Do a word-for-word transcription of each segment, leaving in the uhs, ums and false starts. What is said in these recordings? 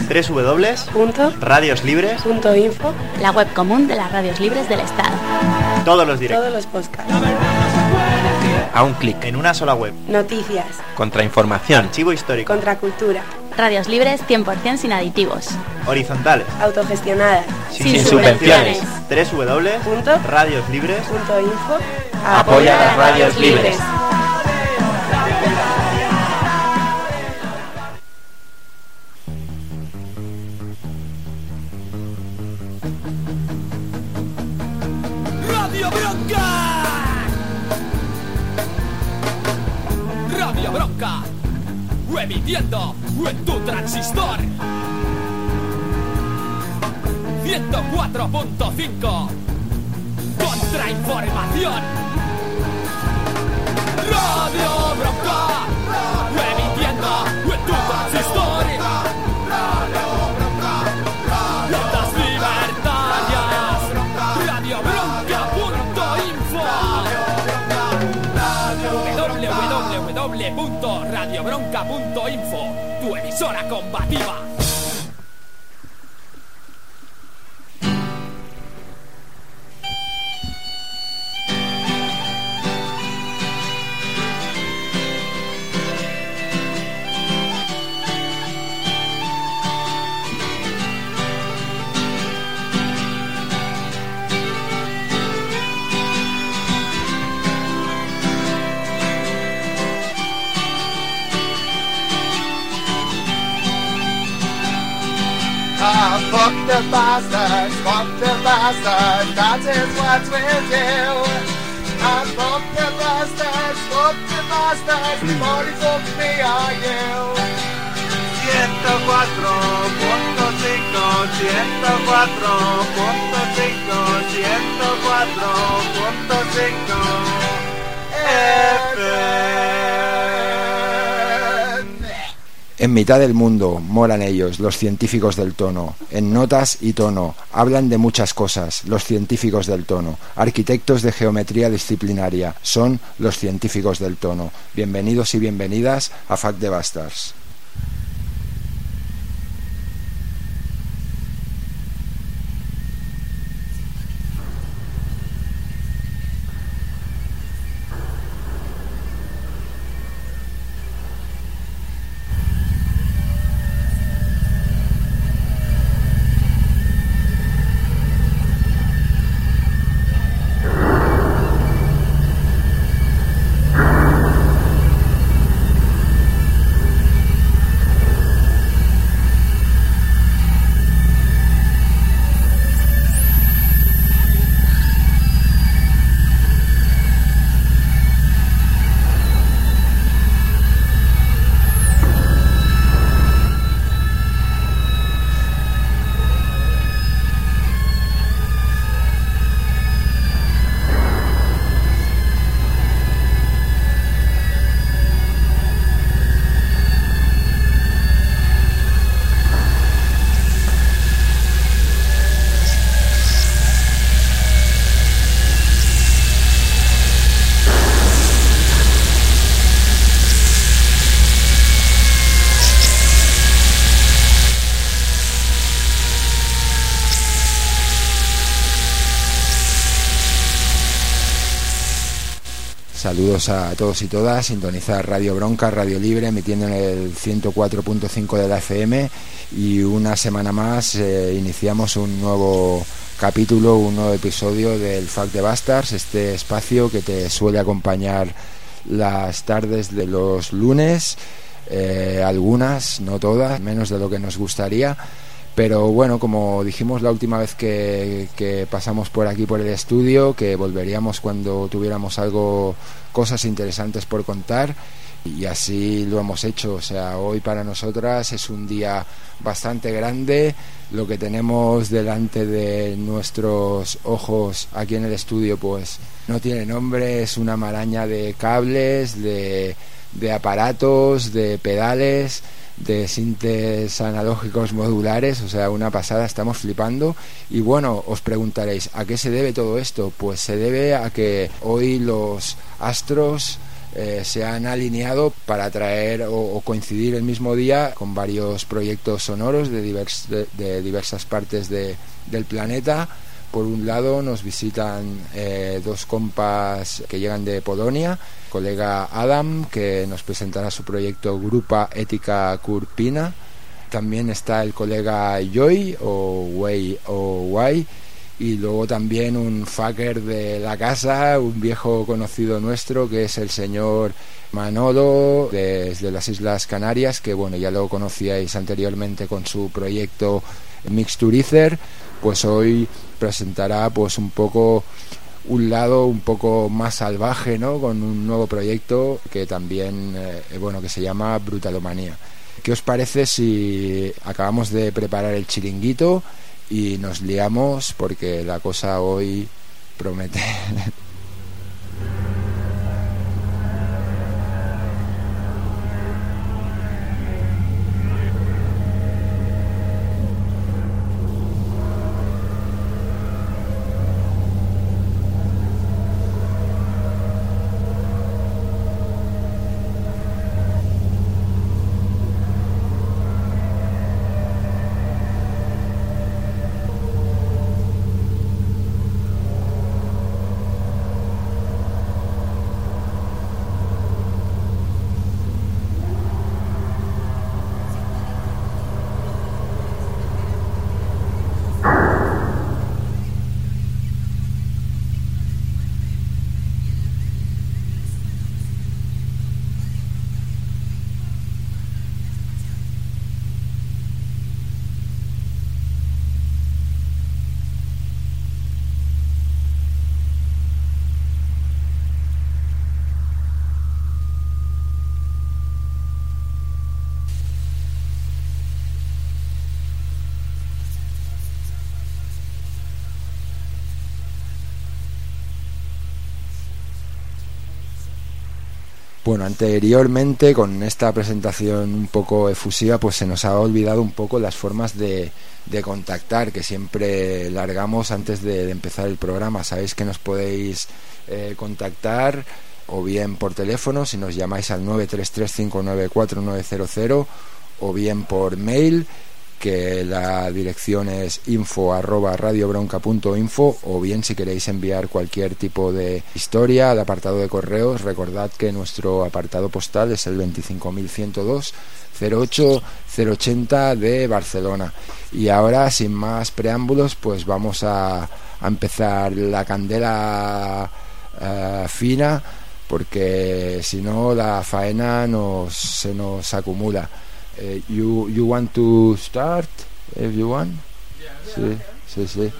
doble u doble u doble u punto radios libres punto info, la web común de las radios libres del Estado. Todos los directos. Todos los podcasts. A un clic. En una sola web. Noticias. Contrainformación. Archivo histórico. Contracultura. Radios libres cien por ciento sin aditivos. Horizontales. Autogestionadas. Sin, sin subvenciones. doble u doble u doble u punto radios libres punto info. Apoya a las radios libres. Radio Bronca. Radio Bronca. Emitiendo en tu transistor. ciento cuatro punto cinco. Contrainformación. Radio Bronca. Emitiendo en tu transistor. Ondas libertarias. Radio Bronca punto info. doble u doble u doble u punto radio bronca punto info. Tu emisora combativa. Ah, fuck the bastards, fuck the bastards, that is what we'll do. Ah, fuck the bastards, fuck the bastards, before fuck me are you. ciento cuatro punto cinco, ciento cuatro punto cinco, ciento cuatro punto cinco F M. En mitad del mundo moran ellos, los científicos del tono. En notas y tono hablan de muchas cosas, los científicos del tono. Arquitectos de geometría disciplinaria son los científicos del tono. Bienvenidos y bienvenidas a Fuck the Bastards. Saludos a todos y todas, sintonizar Radio Bronca, Radio Libre, emitiendo en el ciento cuatro punto cinco de la F M, y una semana más eh, iniciamos un nuevo capítulo, un nuevo episodio del Fuck the Bastards, este espacio que te suele acompañar las tardes de los lunes, eh, algunas, no todas, menos de lo que nos gustaría. Pero bueno, como dijimos la última vez que, que pasamos por aquí por el estudio, que volveríamos cuando tuviéramos algo, cosas interesantes por contar, y así lo hemos hecho. O sea, hoy para nosotras es un día bastante grande. Lo que tenemos delante de nuestros ojos aquí en el estudio pues no tiene nombre, es una maraña de cables, de, de aparatos, de pedales, de sintes analógicos modulares, o sea, una pasada, estamos flipando. Y bueno, os preguntaréis, ¿a qué se debe todo esto? Pues se debe a que hoy los astros eh, se han alineado para traer o, o coincidir el mismo día con varios proyectos sonoros de, divers, de, de diversas partes de, del planeta. Por un lado nos visitan eh, dos compas que llegan de Polonia, colega Adam, que nos presentará su proyecto Grupa Ética Kurpina. También está el colega Joy o Way o Way, y luego también un fucker de la casa, un viejo conocido nuestro, que es el señor Manolo desde las Islas Canarias, que bueno, ya lo conocíais anteriormente con su proyecto Mixturizer. Pues hoy presentará pues un poco un lado un poco más salvaje, ¿no? Con un nuevo proyecto que también eh, bueno, que se llama Brutalomanía. ¿Qué os parece si acabamos de preparar el chiringuito y nos liamos, porque la cosa hoy promete? Bueno, anteriormente con esta presentación un poco efusiva, pues se nos ha olvidado un poco las formas de, de contactar que siempre largamos antes de, de empezar el programa. Sabéis que nos podéis eh, contactar o bien por teléfono si nos llamáis al nueve tres tres cinco nueve cuatro nueve cero cero, o bien por mail, que la dirección es info arroba radiobronca punto info, o bien si queréis enviar cualquier tipo de historia al apartado de correos, recordad que nuestro apartado postal es el veinticinco mil ciento dos cero ocho cero ochenta de Barcelona. Y ahora, sin más preámbulos, pues vamos a, a empezar la candela uh, fina, porque si no la faena nos, se nos acumula. Uh, you you want to start, everyone? Yeah. Sí, sí, sí.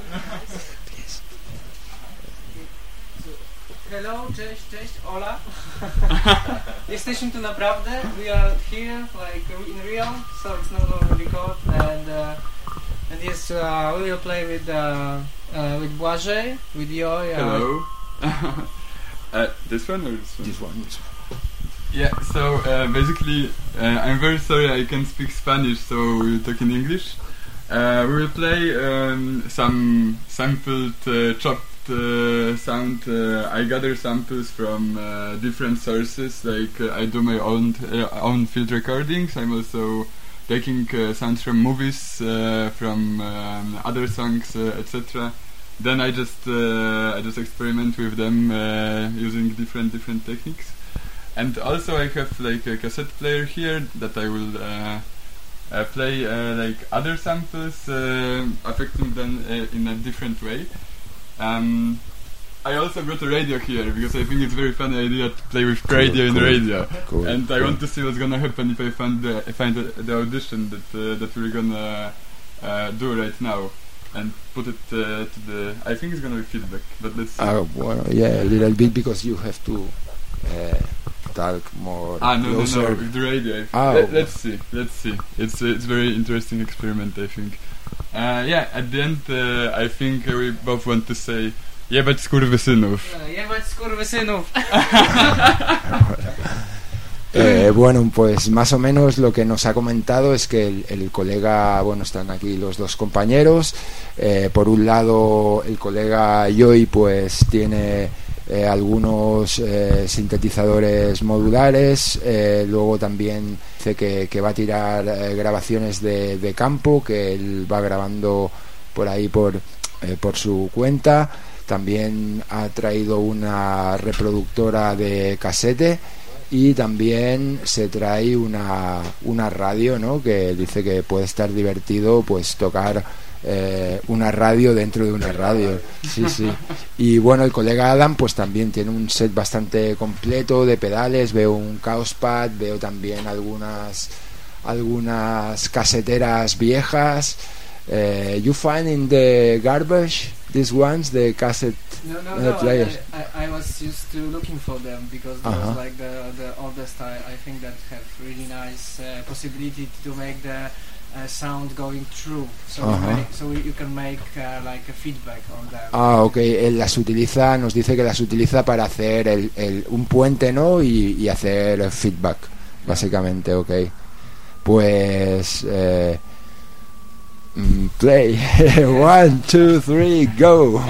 Hello, cześć, cześć, hola. Jesteśmy tu naprawdę. We are here, like in real, so it's no longer record. And uh, and yes, uh, we will play with uh, uh, with Błażej, with Joy. Uh, Hello. uh, this one or this one? This one, this one. Yeah, so uh, basically, uh, I'm very sorry I can't speak Spanish, so we'll talk in English. Uh, we will play um, some sampled, uh, chopped uh, sound. Uh, I gather samples from uh, different sources, like uh, I do my own uh, own field recordings. I'm also taking uh, sounds from movies, uh, from um, other songs, uh, et cetera. Then I just uh, I just experiment with them uh, using different different techniques. And also I have like a cassette player here that I will uh, uh, play uh, like other samples, uh, affecting them uh, in a different way. Um, I also brought a radio here because I think it's a very funny idea to play with cool, radio in cool. radio. Cool, and I cool. want to see what's gonna happen if I find the, I find the, the audition that uh, that we're gonna uh, do right now. And put it uh, to the... I think it's gonna be feedback, but let's see. Uh, well, yeah, a little bit, because you have to uh, talk more ah, no, closer. no, no, with the radio. Ah, Let, let's see, let's see. It's uh, it's very interesting experiment, I think. Uh, yeah, at the end, uh, I think uh, we both want to say, jebać skurwysynów. Uh, jebać skurwysynów. Eh, bueno, pues más o menos lo que nos ha comentado es que el, el colega, bueno, están aquí los dos compañeros. Eh, por un lado, el colega Joy pues tiene eh, algunos eh, sintetizadores modulares, eh, luego también dice que, que va a tirar eh, grabaciones de, de campo, que él va grabando por ahí por, eh, por su cuenta. También ha traído una reproductora de casete y también se trae una, una radio, ¿no? Que dice que puede estar divertido pues tocar eh, una radio dentro de una radio. Sí, sí. Y bueno, el colega Adam pues también tiene un set bastante completo de pedales. Veo un Chaospad, veo también algunas algunas caseteras viejas. Uh, you find in the garbage these ones, the cassette No, no, uh, no. players? I, I, I was used to looking for them because there Uh-huh. was like the the oldest. I, I think that have really nice uh, possibility to make the uh, sound going through. So Uh-huh. you make, so you can make uh, like a feedback on them. Ah, ok. Él las utiliza, nos dice que las utiliza para hacer el, el, un puente, ¿no? Y, y hacer feedback, básicamente, ok. Pues... Eh, mm, play. One, two, three, go.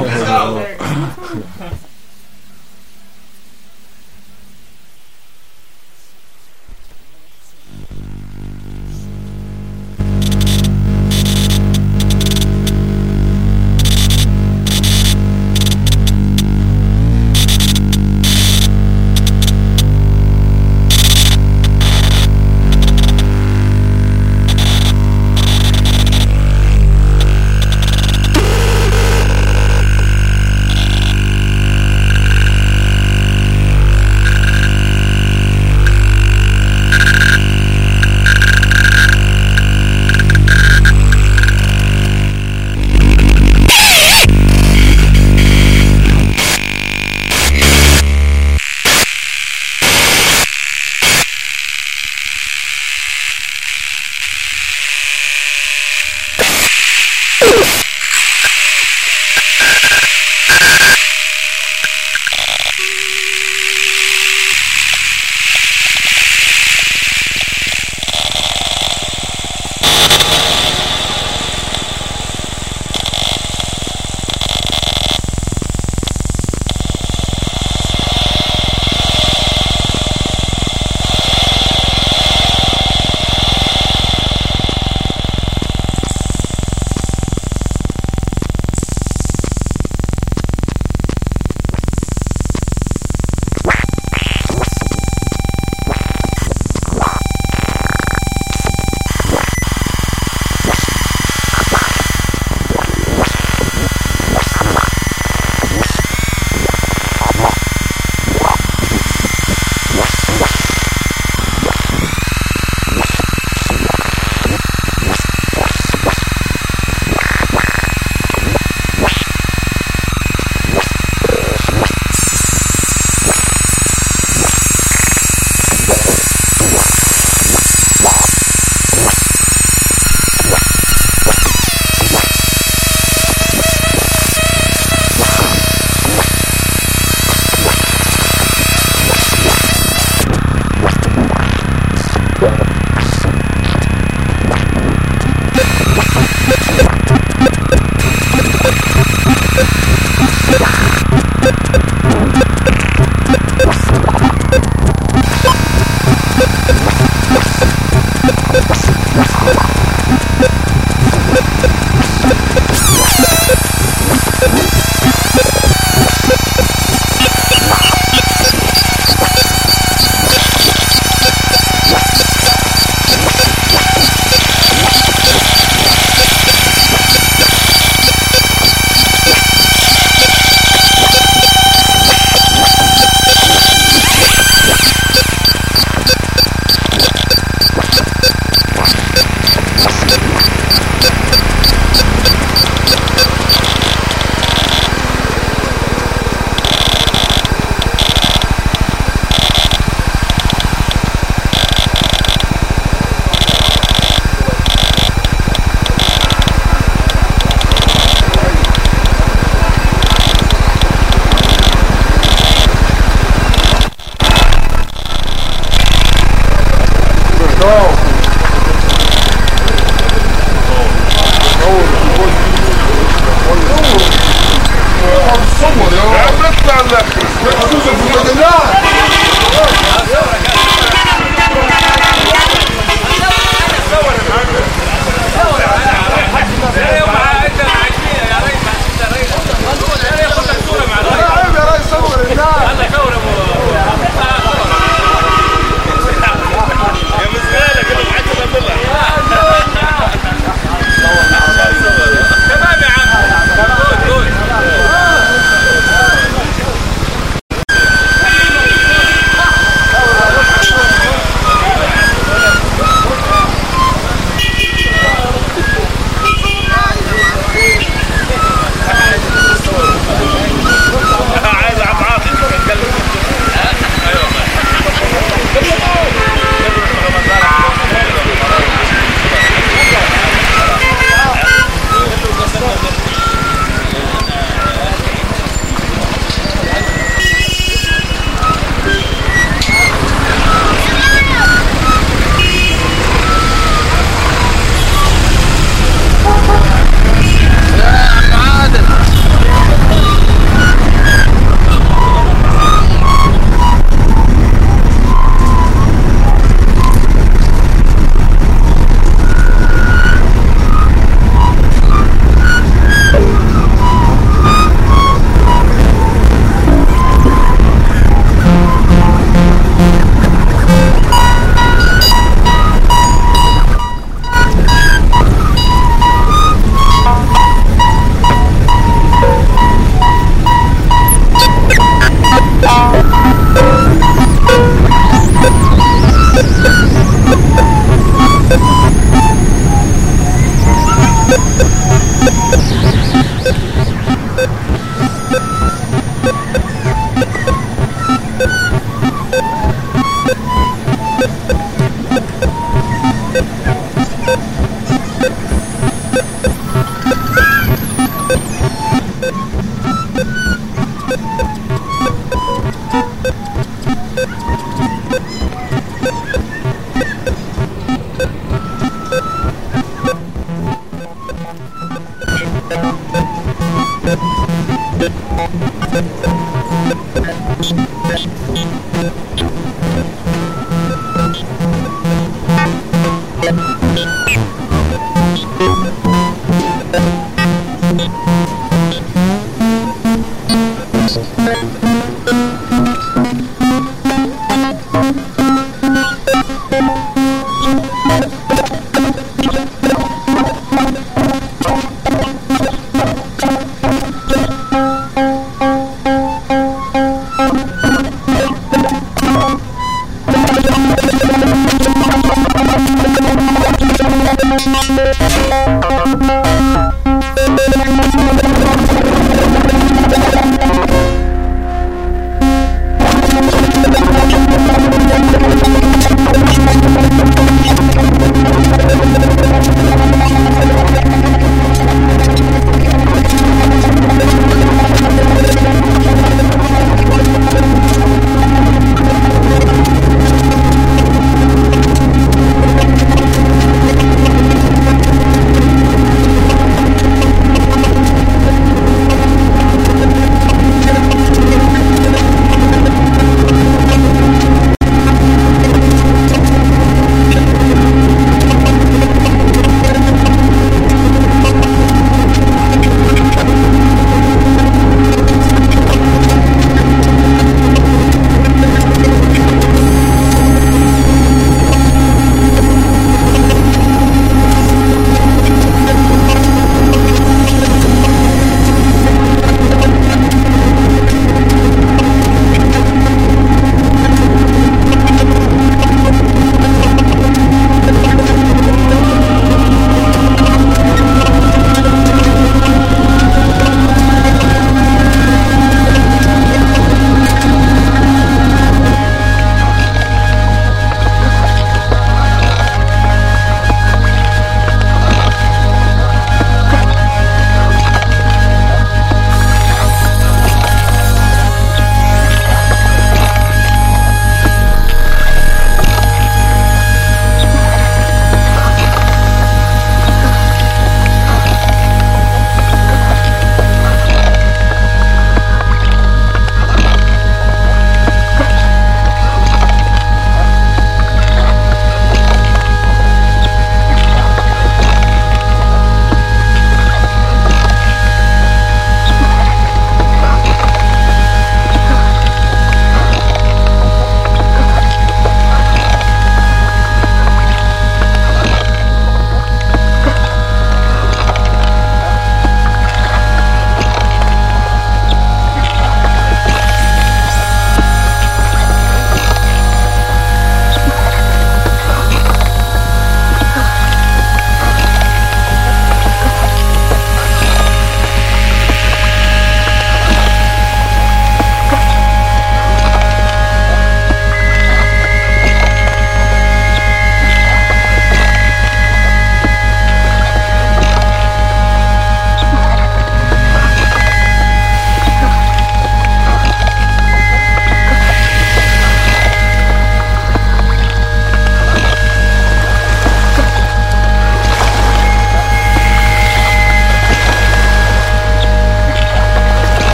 Oh,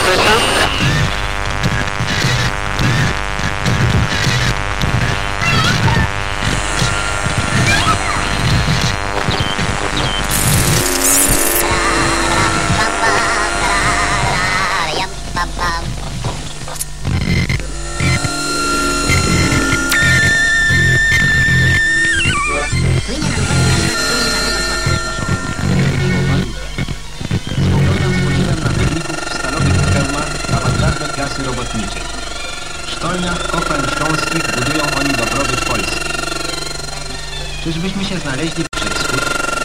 Czyżbyśmy się znaleźli przed wschód?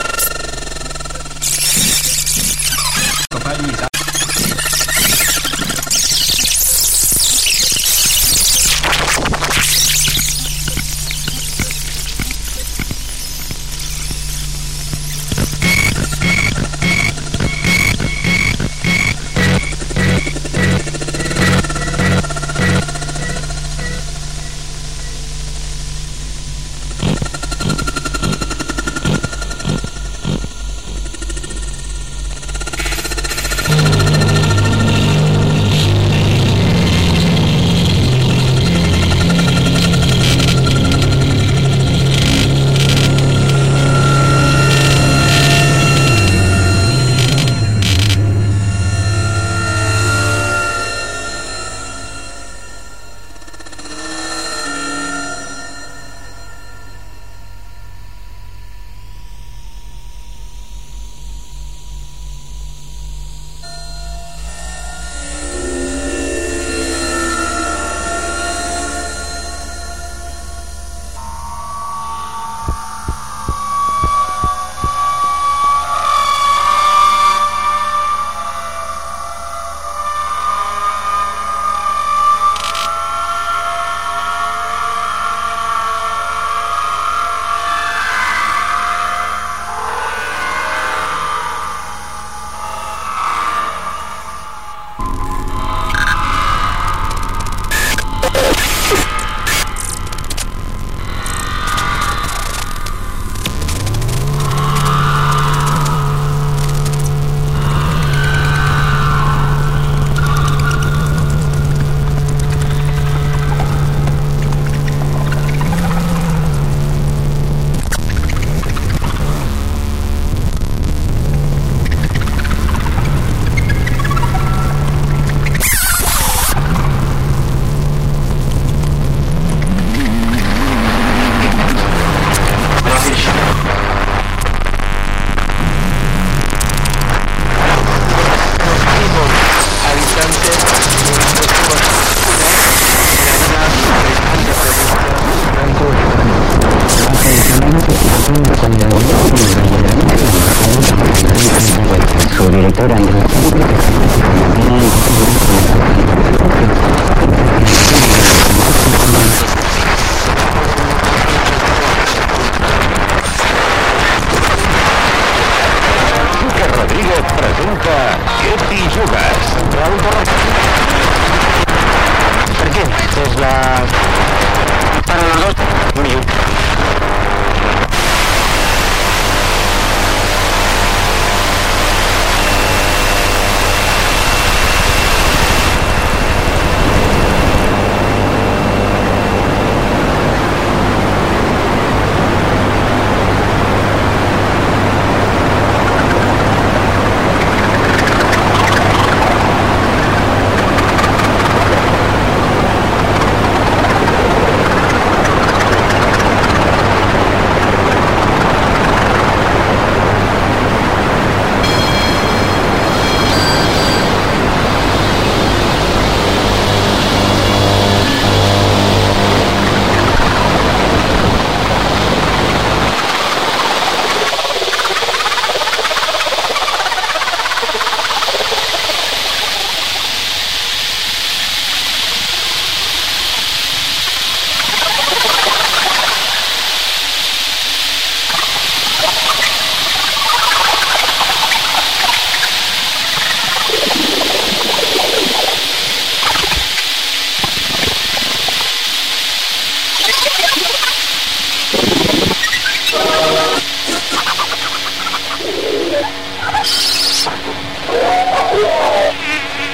Kopalni za... Su director Andrés Rodríguez presenta ¿Qué t'hi jugues? Raúl Torres. Per què? És la... Para los dos... Un minut.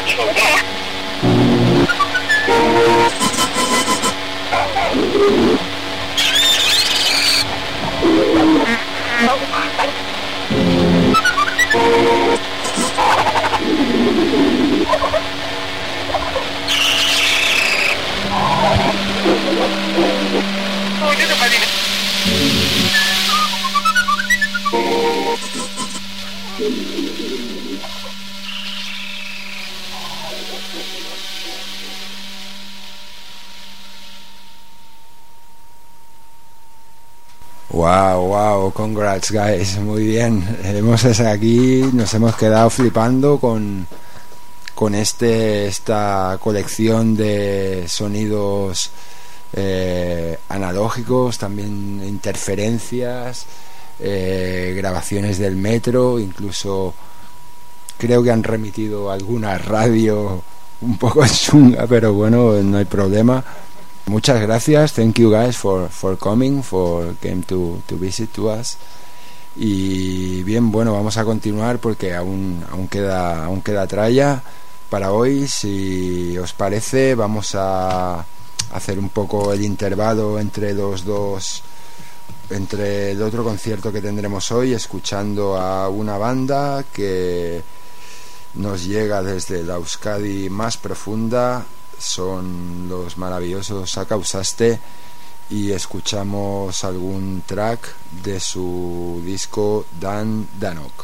Wow, wow, congrats guys, muy bien. Hemos estado aquí, nos hemos quedado flipando con, con este esta colección de sonidos eh, analógicos, también interferencias, eh, grabaciones del metro, incluso creo que han remitido alguna radio un poco chunga, pero bueno, no hay problema. Muchas gracias, thank you guys for, for coming, for came to, to visit to us. Y bien, bueno, vamos a continuar porque aún, aún queda aún queda tralla para hoy. Si os parece, vamos a hacer un poco el intervalo entre los dos, entre el otro concierto que tendremos hoy, escuchando a una banda que nos llega desde la Euskadi más profunda. Son los maravillosos Akausaste y escuchamos algún track de su disco Dan Danok.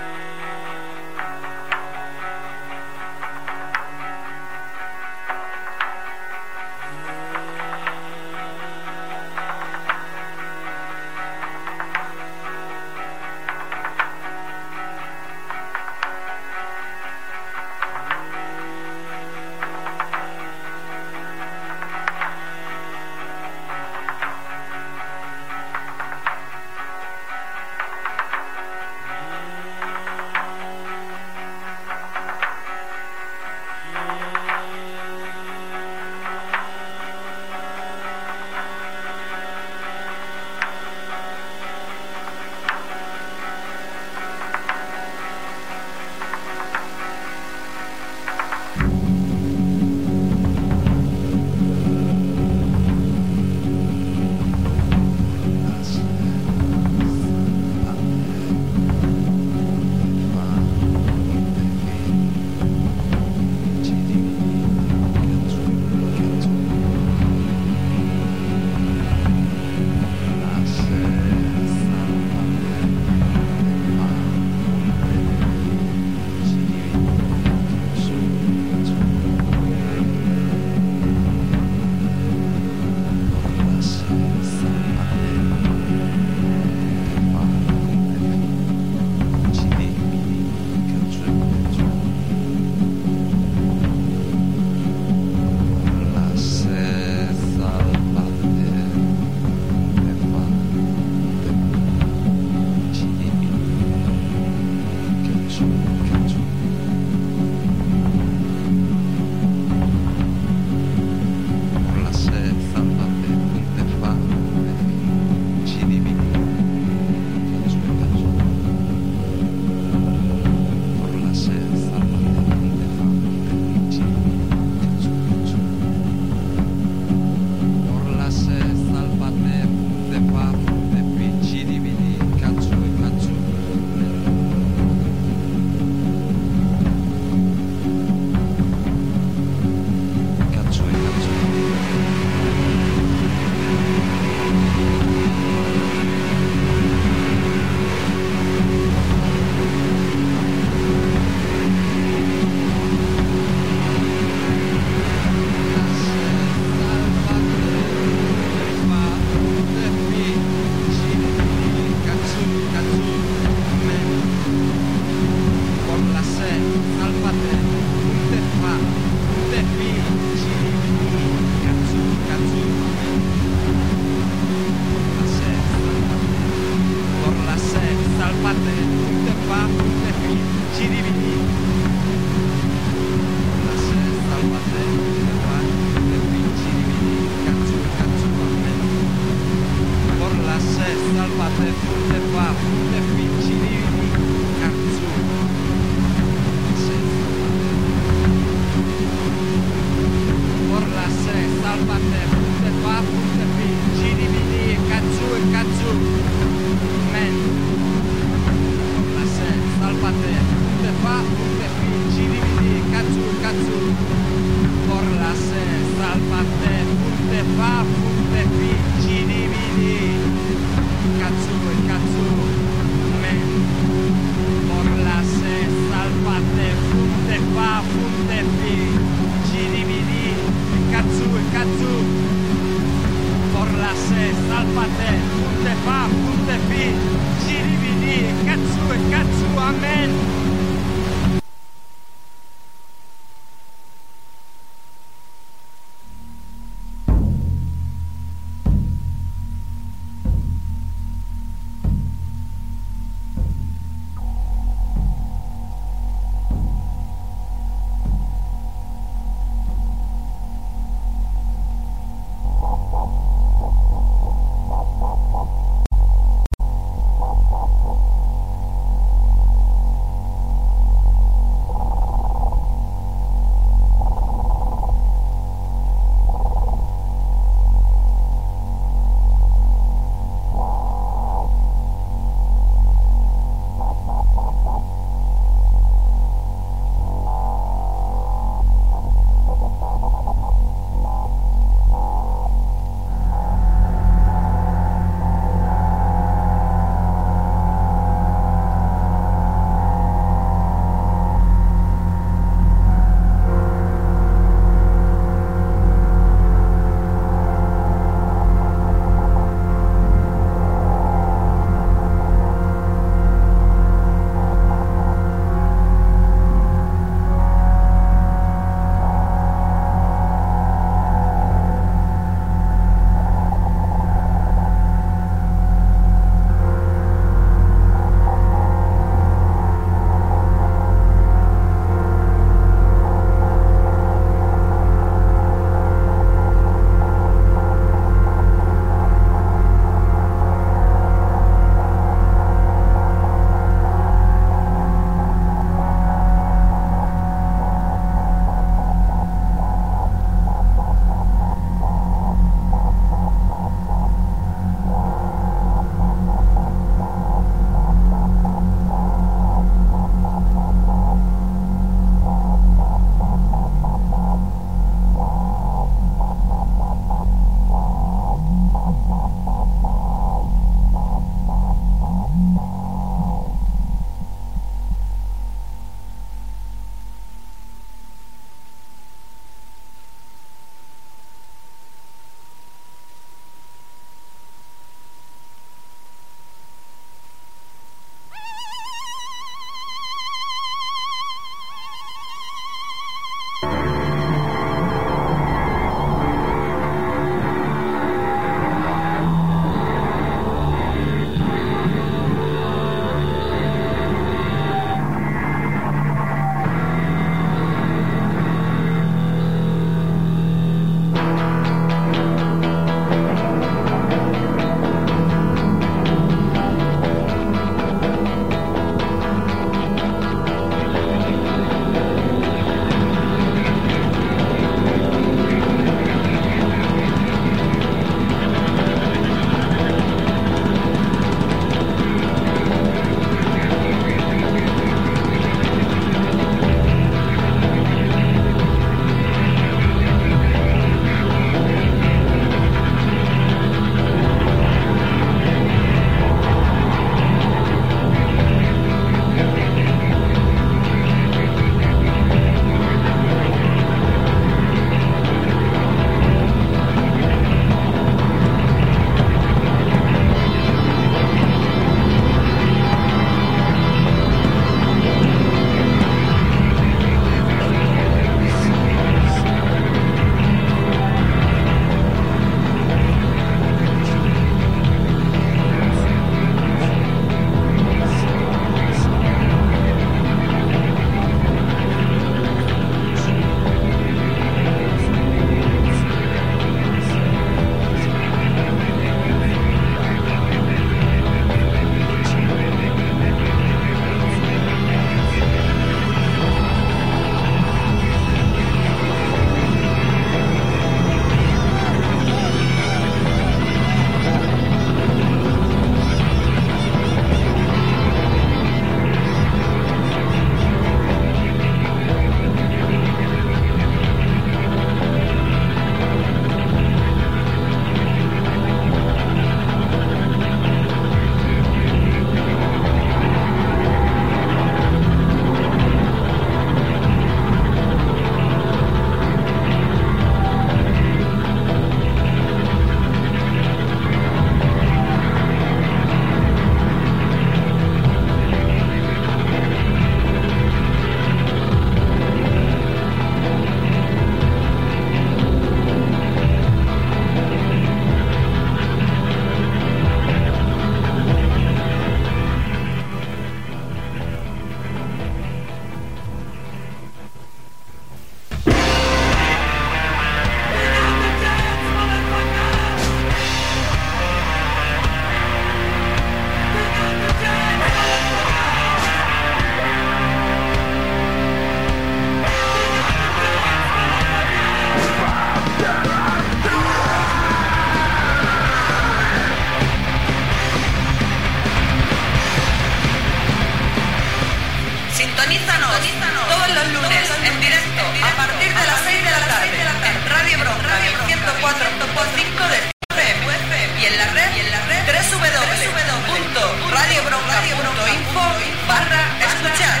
todos los lunes en directo a partir de las seis de la tarde en Radio Bronca ciento cuatro punto cinco de F M y en la red doble u doble u doble u punto radio bronca punto info barra escuchar.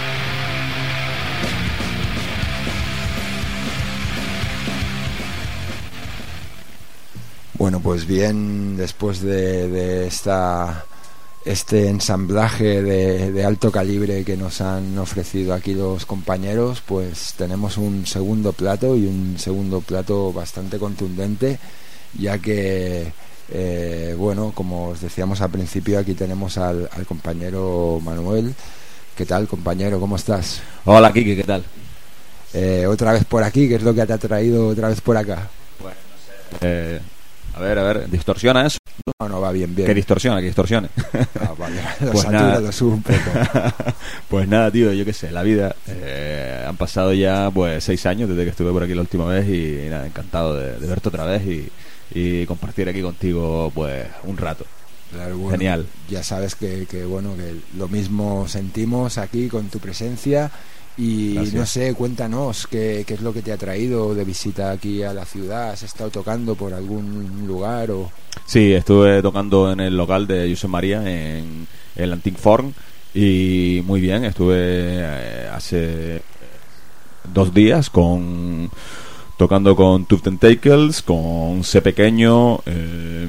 Bueno, pues bien, después de, de esta este ensamblaje de, de alto calibre que nos han ofrecido aquí los compañeros, pues tenemos un segundo plato y un segundo plato bastante contundente, ya que eh, bueno, como os decíamos al principio, aquí tenemos al, al compañero Manuel. ¿Qué tal, compañero? ¿Cómo estás? Hola, Kiki, ¿qué tal? Eh, otra vez por aquí, ¿qué es lo que te ha traído otra vez por acá? Bueno, no sé. Eh... A ver, a ver, ¿distorsiona eso? No, no, va bien, bien. ¿Qué distorsiona? ¿Qué distorsione? Ah, vale, lo pues satura, nada. lo subo un poco. Pues nada, tío, yo qué sé, la vida. Eh, han pasado ya, pues, seis años desde que estuve por aquí la última vez y, y nada, encantado de, de verte otra vez y, y compartir aquí contigo, pues, un rato. Claro, bueno, genial. Ya sabes que, que, bueno, que lo mismo sentimos aquí con tu presencia. Y gracias. No sé, cuéntanos qué, qué es lo que te ha traído de visita aquí a la ciudad. ¿Has estado tocando por algún lugar o...? Sí, estuve tocando en el local de Josep María en el Antic Forn y muy bien, estuve eh, hace dos días con tocando con Tube Tentacles, con C Pequeño eh,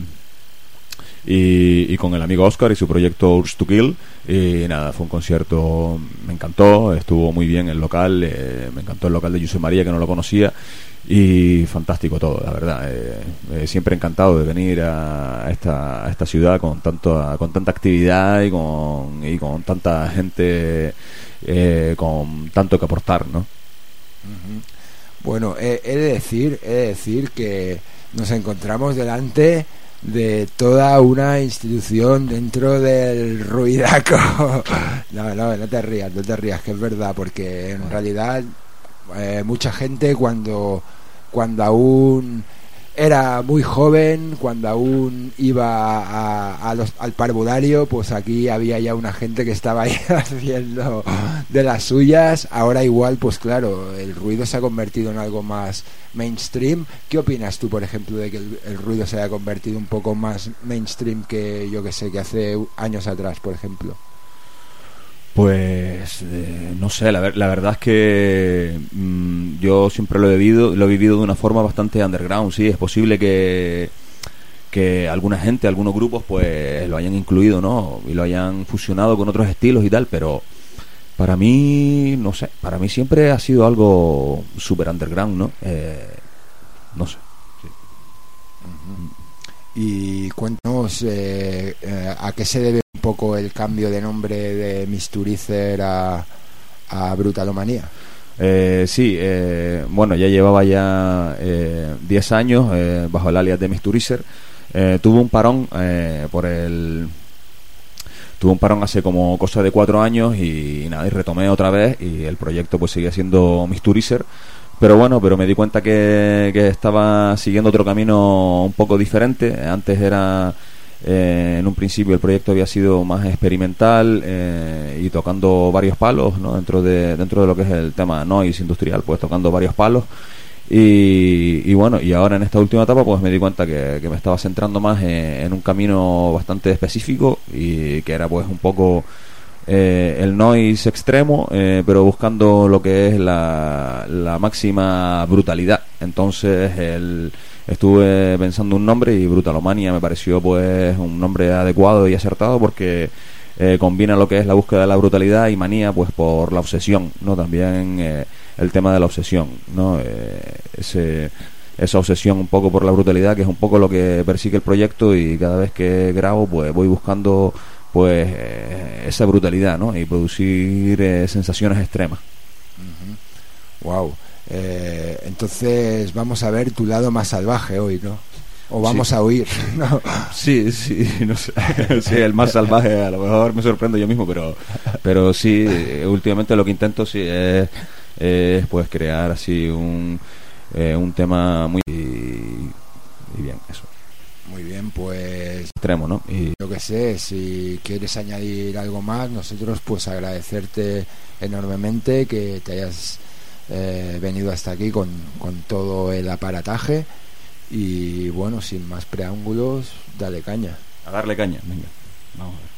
y, y con el amigo Oscar y su proyecto Urge to Kill. Y nada, fue un concierto, me encantó, estuvo muy bien el local, eh, me encantó el local de Josep María, que no lo conocía, y fantástico todo, la verdad. Eh, eh, siempre encantado de venir a esta, a esta ciudad con tanto, con tanta actividad y con, y con tanta gente eh, con tanto que aportar, ¿no? Uh-huh. Bueno, he, he de decir, he de decir que nos encontramos delante de toda una institución dentro del ruidaco. No, no, no te rías, no te rías, que es verdad, porque en realidad eh, mucha gente cuando cuando aún era muy joven, cuando aún iba a, a los, al parvulario, pues aquí había ya una gente que estaba ahí haciendo de las suyas. Ahora igual, pues claro, el ruido se ha convertido en algo más mainstream. ¿Qué opinas tú, por ejemplo, de que el, el ruido se haya convertido un poco más mainstream que, yo que sé, que hace años atrás, por ejemplo? Pues eh, no sé, la, ver, la verdad es que mmm, yo siempre lo he vivido, lo he vivido de una forma bastante underground. Sí, es posible que que alguna gente, algunos grupos, pues lo hayan incluido, ¿no? Y lo hayan fusionado con otros estilos y tal, pero para mí, no sé, para mí siempre ha sido algo super underground, ¿no? Eh, no sé. Sí. Uh-huh. Y cuéntanos eh, eh, a qué se debe un poco el cambio de nombre de Misturizer a, a Brutalomanía. Eh, sí, eh, bueno, ya llevaba ya diez eh, años eh, bajo el alias de Misturizer. Eh, tuvo un parón eh, por el... Tuve un parón hace como cosa de cuatro años y, y nada, y retomé otra vez y el proyecto pues seguía siendo Misturizer. Pero bueno, pero me di cuenta que, que estaba siguiendo otro camino un poco diferente. Antes era, eh, en un principio el proyecto había sido más experimental eh, y tocando varios palos, ¿no? Dentro de dentro de lo que es el tema noise industrial, pues tocando varios palos. Y, y bueno, y ahora en esta última etapa pues me di cuenta que, que me estaba centrando más en, en un camino bastante específico y que era pues un poco... Eh, el noise extremo, eh, pero buscando lo que es la, la máxima brutalidad. Entonces el, estuve pensando un nombre y Brutalomania me pareció pues un nombre adecuado y acertado porque eh, combina lo que es la búsqueda de la brutalidad y manía pues por la obsesión, ¿no? También eh, el tema de la obsesión, ¿no? Eh, ese, esa obsesión un poco por la brutalidad, que es un poco lo que persigue el proyecto, y cada vez que grabo pues voy buscando pues eh, esa brutalidad, ¿no? Y producir eh, sensaciones extremas. Uh-huh. Wow. Eh, entonces vamos a ver tu lado más salvaje hoy, ¿no? O vamos sí. a oír, ¿no? Sí, sí, no sé. Sí, el más salvaje, a lo mejor me sorprendo yo mismo, pero pero sí, últimamente lo que intento sí es, es pues crear así un eh, un tema muy y, y bien, eso. Muy bien, pues extremo, ¿no? Y yo que sé, si quieres añadir algo más, nosotros pues agradecerte enormemente que te hayas eh, venido hasta aquí con, con todo el aparataje y bueno, sin más preámbulos, dale caña. A darle caña, venga, vamos a ver.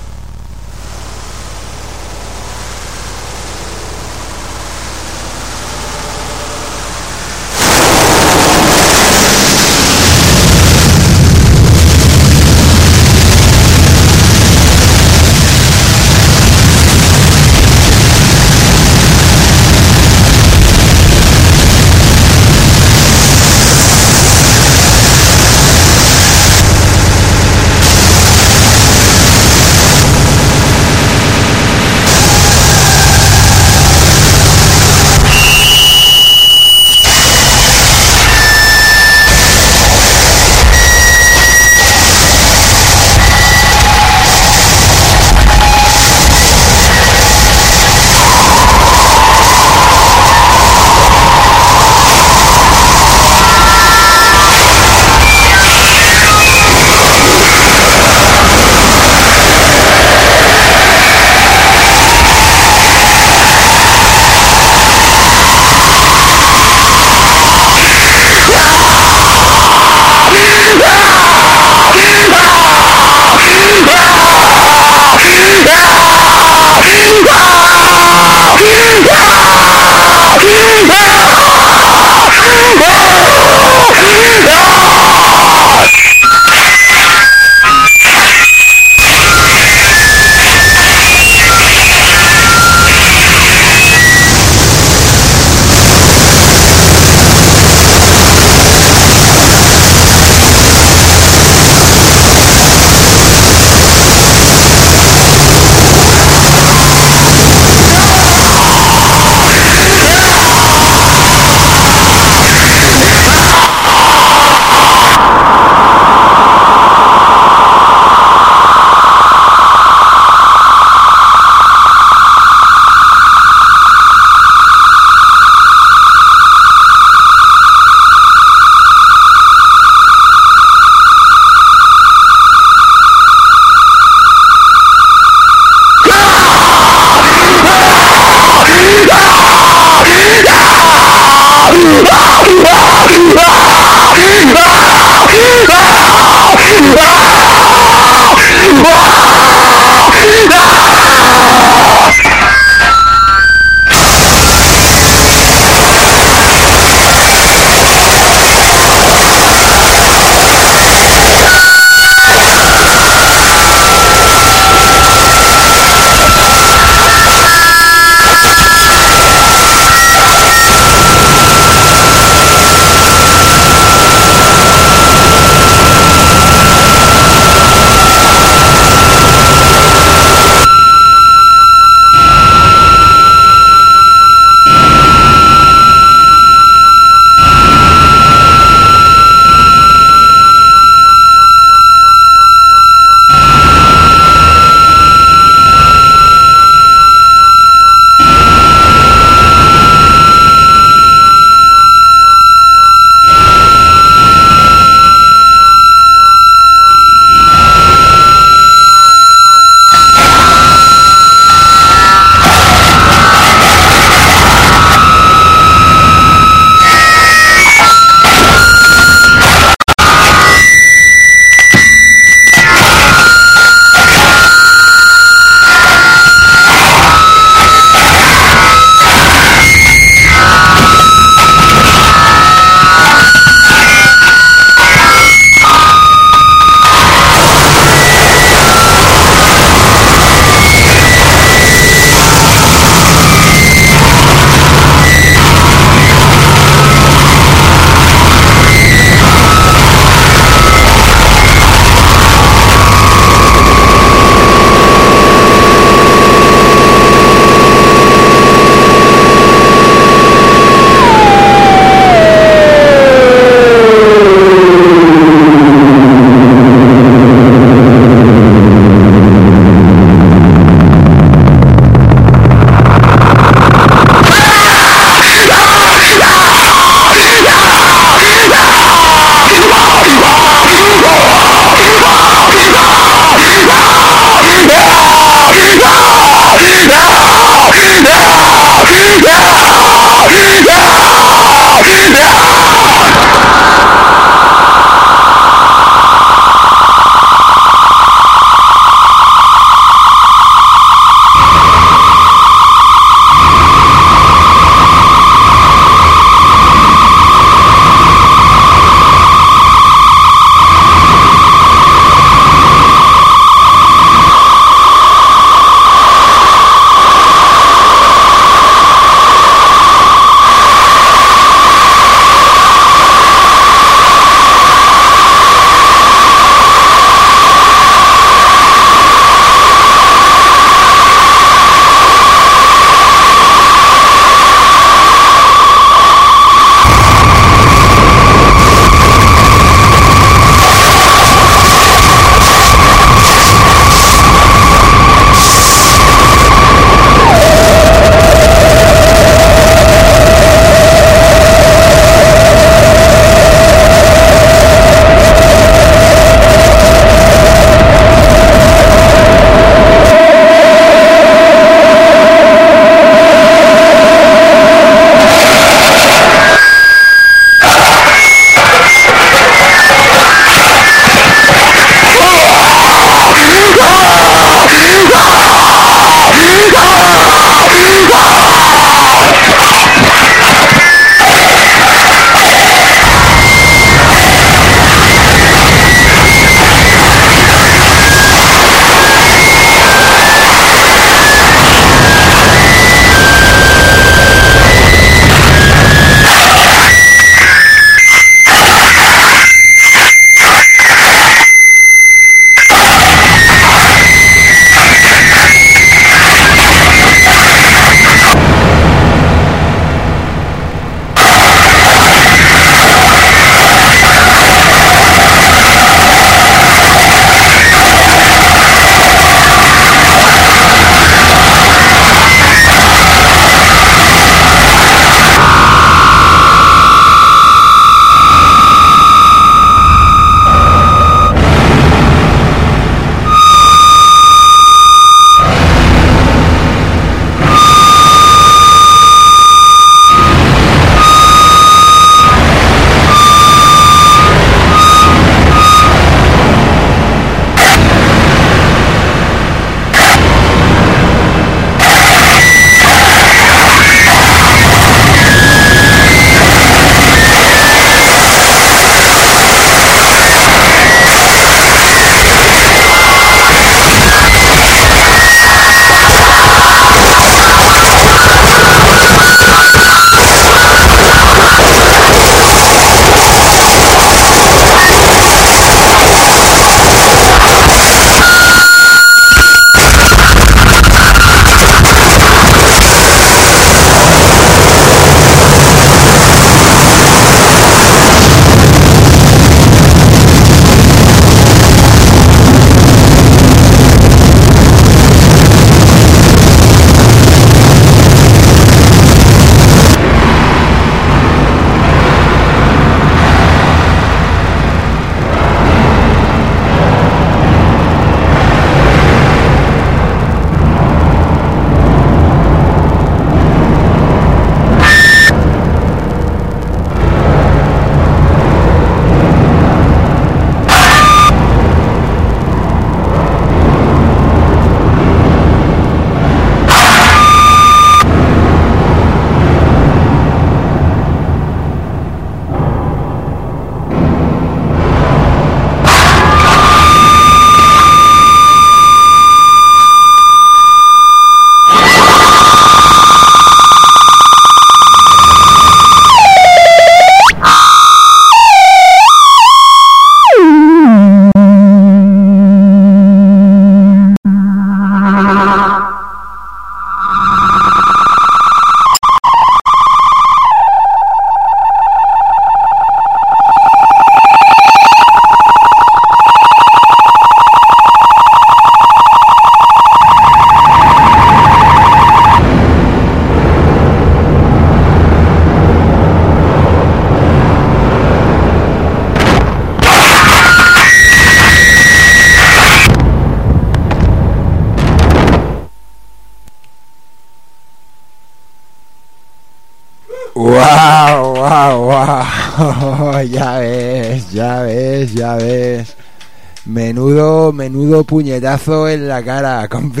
Wow, ya ves, ya ves, ya ves. Menudo, menudo puñetazo en la cara, compi.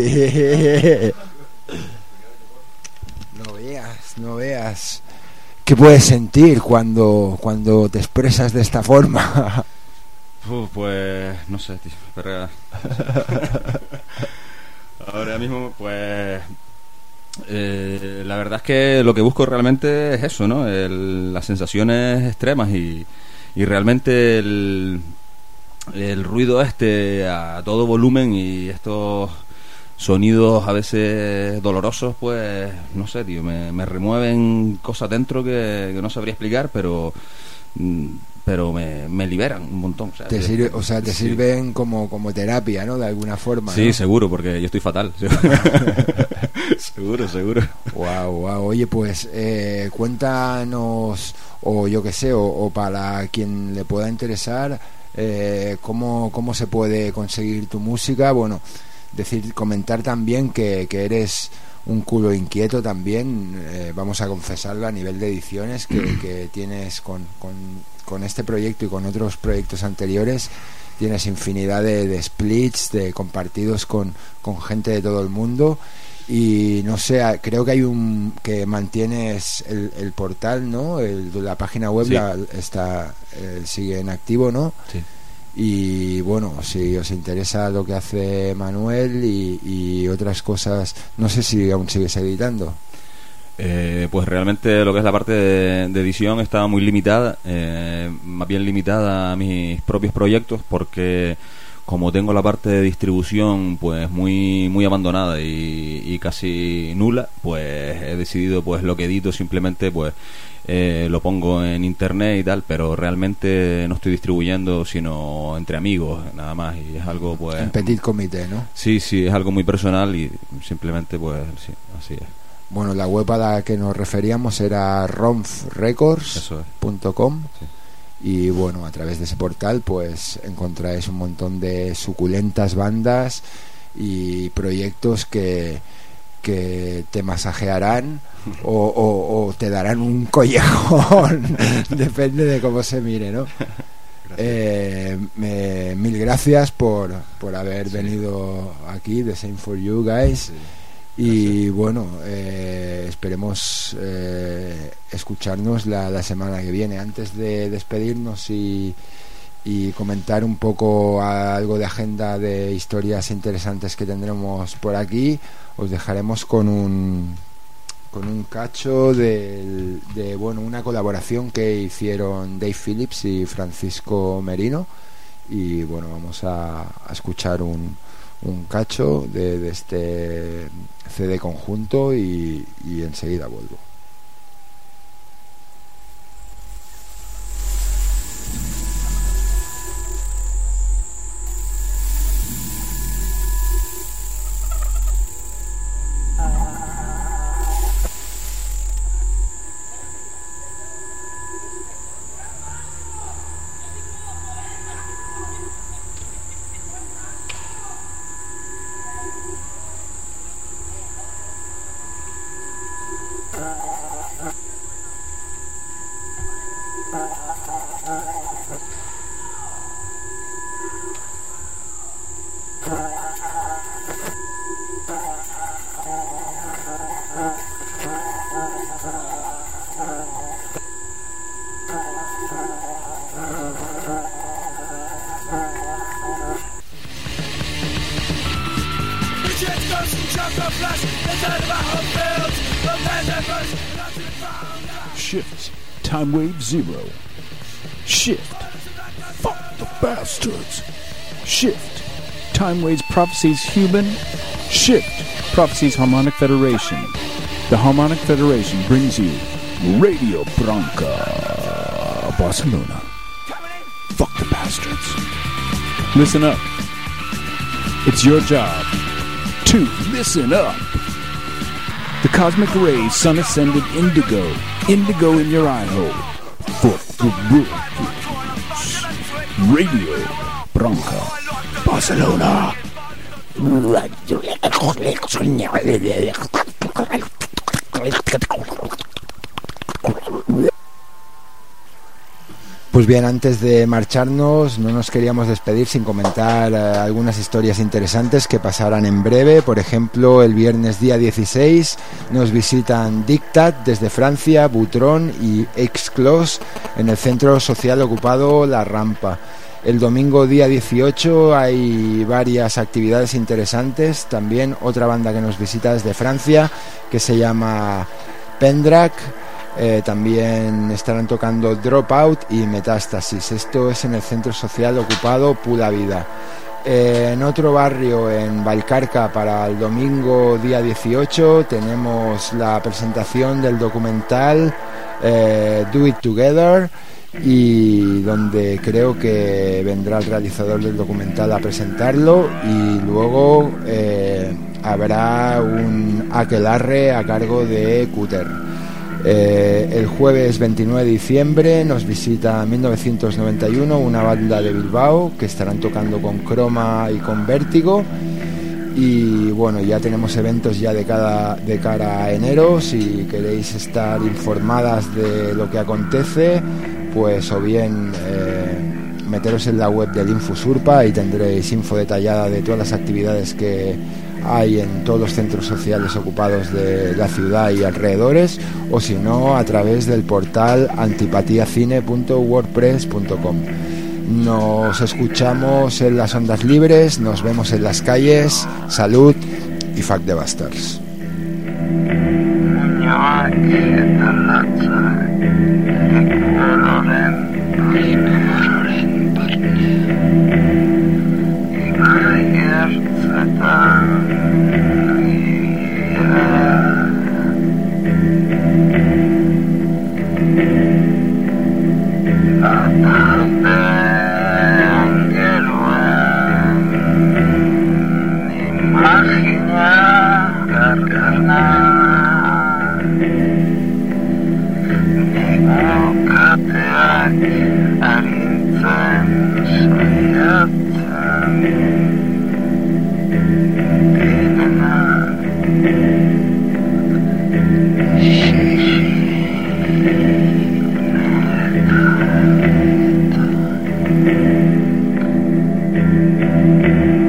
No veas, no veas. ¿Qué puedes sentir cuando, cuando te expresas de esta forma? Uf, pues no sé, tío, pero ahora mismo pues eh, la verdad es que lo que busco realmente es eso, ¿no? El, las sensaciones extremas y, y realmente el, el ruido este a todo volumen y estos sonidos a veces dolorosos, pues no sé, tío, me, me remueven cosas dentro que, que no sabría explicar, pero pero me, me liberan un montón. O sea, te sirve, o sea, te sí. sirven como, como terapia, ¿no? De alguna forma. Sí, ¿no? Seguro, porque yo estoy fatal. Seguro, seguro. Wow, wow. Oye, pues eh, cuéntanos, o yo qué sé, o, o para quien le pueda interesar, eh, cómo, cómo se puede conseguir tu música. Bueno, decir, comentar también que, que eres un culo inquieto también, eh, vamos a confesarlo, a nivel de ediciones que, que tienes con, con, con este proyecto y con otros proyectos anteriores. Tienes infinidad de, de splits, de compartidos con, con gente de todo el mundo. Y no sé, creo que hay un que mantienes el, el portal, ¿no? El, la página web sí. la, está eh, sigue en activo, ¿no? Sí. Y bueno, si os interesa lo que hace Manuel y, y otras cosas, no sé si aún sigues editando. Eh, pues realmente lo que es la parte de, de edición está muy limitada, eh, más bien limitada a mis propios proyectos, porque como tengo la parte de distribución pues muy muy abandonada y, y casi nula, pues he decidido pues lo que edito simplemente pues eh, lo pongo en internet y tal, pero realmente no estoy distribuyendo sino entre amigos nada más, y es algo pues en petit comité, ¿no? Sí, sí, es algo muy personal y simplemente pues sí, así es. Bueno, la web a la que nos referíamos era romf records punto com. Sí. Y bueno, a través de ese portal pues encontráis un montón de suculentas bandas y proyectos que, que te masajearán o, o, o te darán un collejón, depende de cómo se mire, ¿no? Eh, me, mil gracias por, por haber sí. venido aquí, The Same for You guys. Sí. Y bueno, eh, esperemos eh, escucharnos la, la semana que viene. Antes de despedirnos y, y comentar un poco algo de agenda de historias interesantes que tendremos por aquí, os dejaremos con un con un cacho de, de bueno una colaboración que hicieron Dave Phillips y Francisco Merino. Y bueno, vamos a, a escuchar un un cacho de, de este C D conjunto y, y enseguida vuelvo. Shift, time wave zero. Shift, fuck the bastards. Shift, time waves prophecies human. Shift, prophecies harmonic federation. The harmonic federation brings you Radio Bronca Barcelona. Fuck the bastards. Listen up. It's your job to listen up. The cosmic rays, sun ascended indigo, indigo in your eye hole. Fuck the rules. Radio Bronca Barcelona. Pues bien, antes de marcharnos, no nos queríamos despedir sin comentar eh, algunas historias interesantes que pasarán en breve. Por ejemplo, el viernes día dieciséis nos visitan Dictat desde Francia, Boutron y Exclos en el centro social ocupado La Rampa. El domingo día dieciocho hay varias actividades interesantes. También otra banda que nos visita desde Francia, que se llama Pendrac. Eh, también estarán tocando Dropout y Metástasis. Esto es en el centro social ocupado Pura Vida. Eh, en otro barrio, en Valcarca, para el domingo día dieciocho tenemos la presentación del documental eh, Do It Together, y donde creo que vendrá el realizador del documental a presentarlo, y luego eh, habrá un aquelarre a cargo de Cutter. Eh, el jueves veintinueve de diciembre nos visita mil novecientos noventa y uno, una banda de Bilbao que estarán tocando con Croma y con Vértigo. Y bueno, ya tenemos eventos ya de, cada, de cara a enero. Si queréis estar informadas de lo que acontece, pues o bien eh, meteros en la web del Infosurpa y tendréis info detallada de todas las actividades que hay en todos los centros sociales ocupados de la ciudad y alrededores, o si no, a través del portal antipatiacine punto wordpress punto com. Nos escuchamos en las ondas libres, nos vemos en las calles. Salud y fuck the bastards. Thank you.